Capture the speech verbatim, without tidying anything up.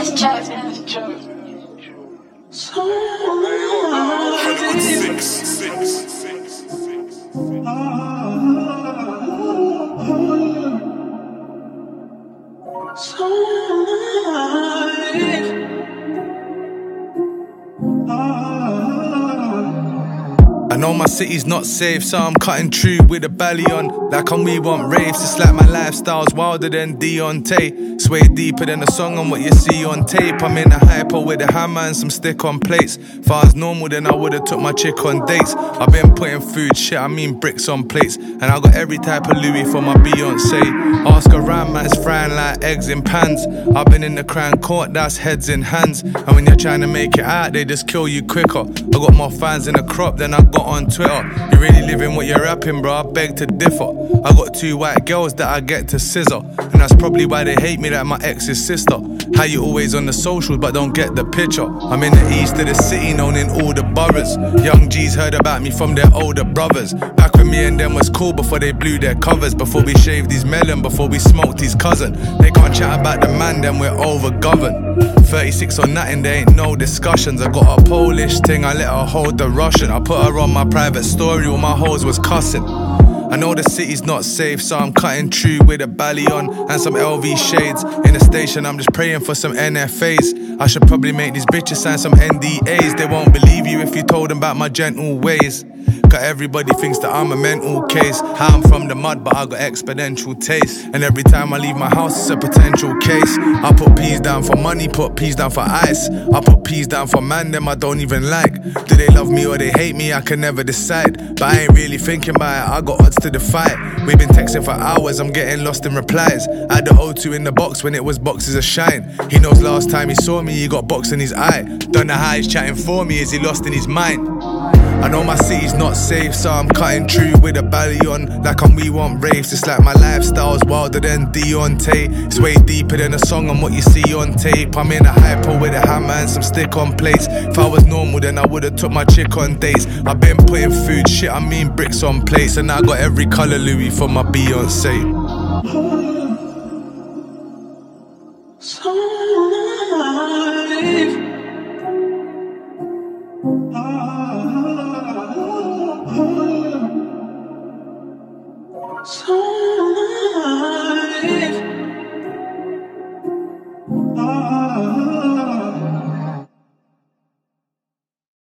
Let's chat. I know my city's not safe, so I'm cutting true with a belly on. Like on We Want Raves, it's like my lifestyle's wilder than Deontay. Sway deeper than a song on what you see on tape. I'm in a hyper with a hammer and some stick on plates. Far as normal, then I would've took my chick on dates. I've been putting food, shit, I mean bricks on plates. And I got every type of Louis for my Beyonce. Ask around, man's frying like eggs in pans. I've been in the crown court, that's heads in hands. And when you're trying to make it out, they just kill you quicker. I got more fans in the crop than I got on Twitter. You really living what you're rapping, bro, I beg to differ. I got two white girls that I get to scissor, and that's probably why they hate me like my ex's sister. How you always on the socials but don't get the picture. I'm in the east of the city, known in all the boroughs. Young G's heard about me from their older brothers. Back when me and them was cool before they blew their covers. Before we shaved his melon, before we smoked his cousin. They can't chat about the man, then we're over-governed. thirty-six or nothing, there ain't no discussions. I got a Polish thing, I let her hold the Russian. I put her on my private story, all my hoes was cussing. I know the city's not safe, so I'm cutting true with a belly on and some L V shades. In the station, I'm just praying for some N F As. I should probably make these bitches sign some N D As. They won't believe you if you told them about my gentle ways. Cause everybody thinks that I'm a mental case. How I'm from the mud, but I got exponential taste. And every time I leave my house, it's a potential case. I put P's down for money, put P's down for ice. I put P's down for man, them I don't even like. Do they love me or they hate me? I can never decide. But I ain't really thinking about it, I got odds to the fight. We've been texting for hours, I'm getting lost in replies. I had the O two in the box when it was boxes of shine. He knows last time he saw me, he got box in his eye. Don't know how he's chatting for me, is he lost in his mind? I know my city's not safe, so I'm cutting true with a belly on. Like on We Want Raves, it's like my lifestyle's wilder than Deontay. It's way deeper than a song on what you see on tape. I'm in a hyper with a hammer and some stick on plates. If I was normal, then I would've took my chick on dates. I've been putting food, shit, I mean bricks on plates. And I got every colour Louis for my Beyonce.